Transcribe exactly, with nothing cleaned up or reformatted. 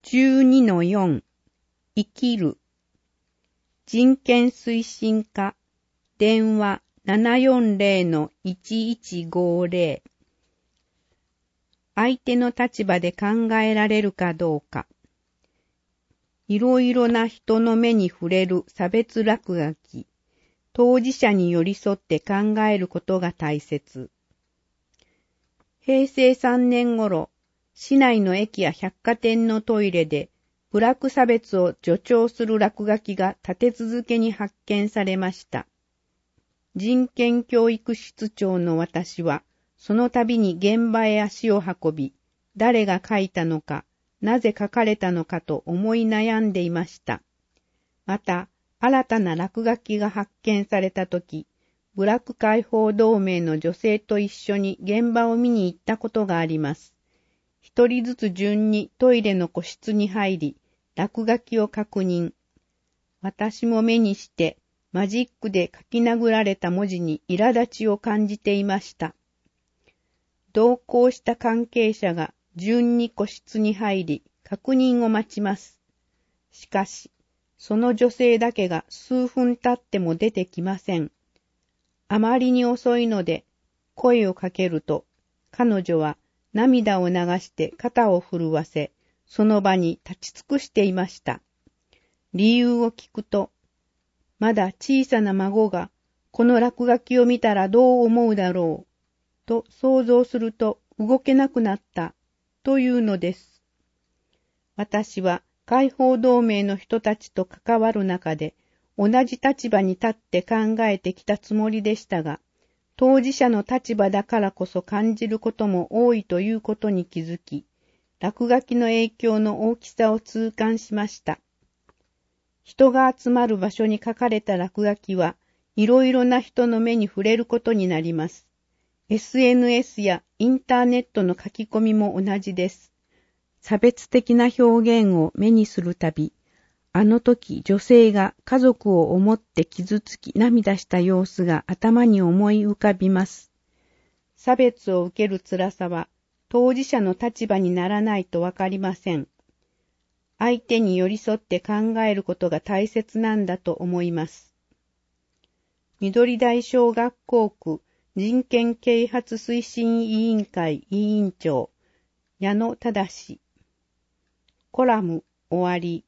じゅうにのよん 生きる人権推進課電話 ななよんぜろのいちいちごぜろ 相手の立場で考えられるかどうか。いろいろな人の目に触れる差別落書き、当事者に寄り添って考えることが大切。へいせいさんねん頃、市内の駅や百貨店のトイレで部落差別を助長する落書きが立て続けに発見されました。人権教育室長の私は、その度に現場へ足を運び、誰が書いたのか、なぜ書かれたのかと思い悩んでいました。また、新たな落書きが発見されたとき、部落解放同盟の女性と一緒に現場を見に行ったことがあります。一人ずつ順にトイレの個室に入り、落書きを確認。私も目にして、マジックで書き殴られた文字に苛立ちを感じていました。同行した関係者が順に個室に入り、確認を待ちます。しかし、その女性だけが数分経っても出てきません。あまりに遅いので、声をかけると、彼女は涙を流して肩を震わせ、その場に立ち尽くしていました。理由を聞くと、まだ小さな孫がこの落書きを見たらどう思うだろう、と想像すると動けなくなったというのです。私は解放同盟の人たちと関わる中で同じ立場に立って考えてきたつもりでしたが、当事者の立場だからこそ感じることも多いということに気づき、落書きの影響の大きさを痛感しました。人が集まる場所に書かれた落書きはいろいろな人の目に触れることになります。エスエヌエス やインターネットの書き込みも同じです。差別的な表現を目にするたび、あの時女性が家族を思って傷つき涙した様子が頭に思い浮かびます。差別を受ける辛さは当事者の立場にならないとわかりません。相手に寄り添って考えることが大切なんだと思います。緑台小学校区人権啓発推進委員会委員長、矢野正。コラム終わり。